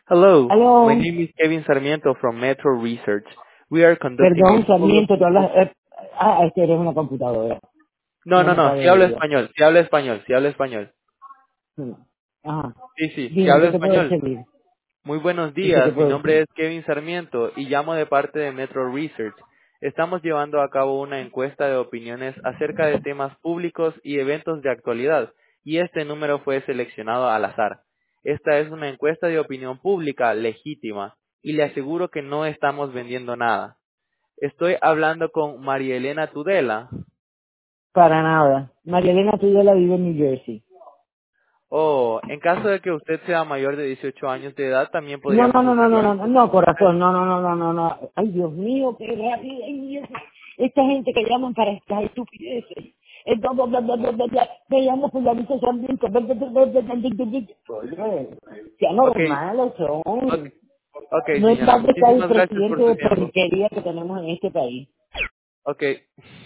Hello, my Aló, name is Kevin Sarmiento from Metro Research. We are conducting a perdón, poll of Sarmiento, tú interest. hablas, es que eres una computadora, No, no no, me no, cabe si hablo duda. español, si hablo español, si hablo español. Mm. Ajá, Sí, sí, si dime, hablo ¿qué te puedo español. servir? Muy buenos ¿Y qué te días, mi puedo nombre decir? es Kevin Sarmiento y llamo de parte de Metro Research. Estamos llevando a cabo una encuesta de opiniones acerca de temas públicos y eventos de actualidad, y este número fue seleccionado al azar. Esta es una encuesta de opinión pública legítima, y le aseguro que no estamos vendiendo nada. Estoy hablando con María Elena Tudela. Para nada. María Elena Tudela vive en New Jersey. Oh, en caso de que usted sea mayor de 18 años de edad, también No, no, podríamos no, no, no, hacerlo. no, no, no, corazón, no, no, no, no, no, no. Ay, Dios mío, qué rápido. Ay, Dios. Esta gente que llaman para estas estupideces. Bla, bla, bla, bla, bla. Te llamo por la visa Sarmiento. Oye, sean Ok, normales ok, son. ok, No es señora, más de estar el muchísimas gracias por presidente su de tiempo. porquería que tenemos en este país. Ok.